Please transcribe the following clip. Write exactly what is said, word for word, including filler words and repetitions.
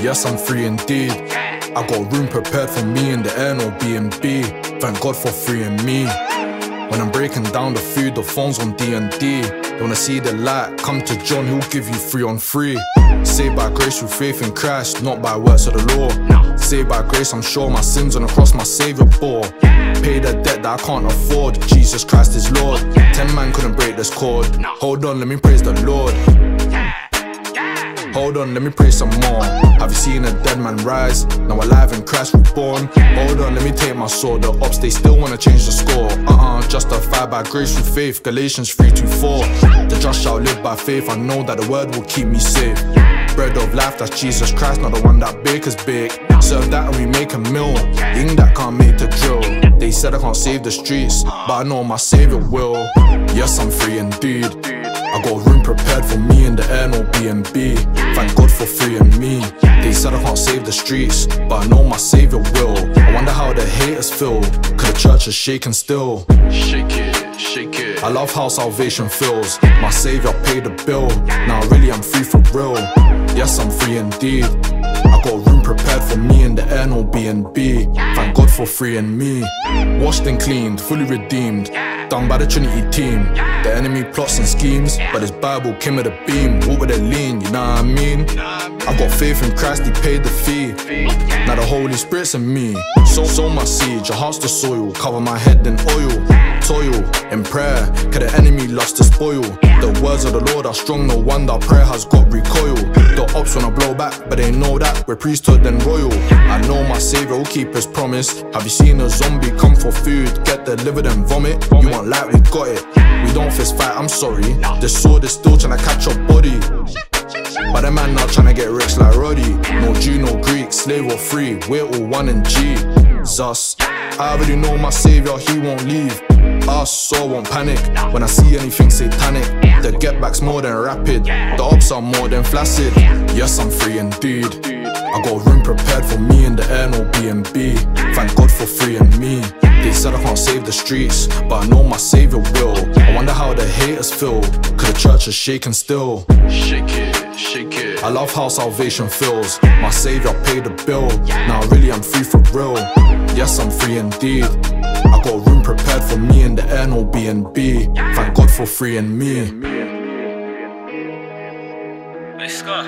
Yes, I'm free indeed. I got room prepared for me in the air, no B and B. Thank God for freeing me. When I'm breaking down the food, the phone's on D and D. You wanna see the light? Come to John, he'll give you free on free. Saved by grace through faith in Christ, not by works of the law. Saved by grace, I'm sure my sins on the cross my Saviour bore. Pay the debt that I can't afford, Jesus Christ is Lord. Ten man couldn't break this cord. Hold on, let me praise the Lord. Hold on, let me pray some more. Have you seen a dead man rise? Now alive in Christ reborn. Hold on, let me take my sword. The ops, they still wanna change the score. Uh-uh, justified by grace through faith. Galatians three two four. The just shall live by faith. I know that the word will keep me safe. Bread of life, that's Jesus Christ, not the one that bakers bake. Serve that and we make a meal. Ying that can't make the drill. They said I can't save the streets, but I know my Saviour will. Yes, I'm free indeed. I got room prepared for me in the air, no B and B. Thank God for freeing me. They said I can't save the streets, but I know my Saviour will. I wonder how the haters feel, cause the church is shaking still. Shake it, shake it. I love how salvation feels. My Saviour paid the bill. Now really I'm free for real. Yes, I'm free indeed. I got room prepared for me in the air, no B and B. Thank God for freeing me. Washed and cleaned, fully redeemed, done by the Trinity team. The enemy plots and schemes, but his Bible came with a beam. Walk with a lean, you know what I mean? I got faith in Christ, he paid the fee. Now the Holy Spirit's in me. So, so my seed, your heart's the soil. Cover my head in oil. Toil in prayer, cause the enemy loves to spoil. The words of the Lord are strong, no wonder prayer has got recoil. The ops wanna blow back, but they know that we're priesthood and royal. I know my Saviour will keep his promise. Have you seen a zombie come for food, get delivered and vomit? You want light, we got it. We don't fist fight, I'm sorry. The sword is still trying to catch your body, but the man not trying to get rich like Roddy. No Jew, no Greek, slave or free, we're all one in Jesus. I already know my Saviour, he won't leave us, so I won't panic when I see anything satanic. The get back's more than rapid, the ops are more than flaccid. Yes, I'm free indeed. I got room prepared for me in the air, no B and B. Thank God for freeing me. They said I can't save the streets, but I know my Saviour will. I wonder how the haters feel, cause the church is shaking still. Shake it, shake it. I love how salvation feels. My Saviour paid the bill. Now really I'm free for real. Yes, I'm free indeed. I got room prepared for me in the air, no B and B. Thank God for freeing me. Hey Scott.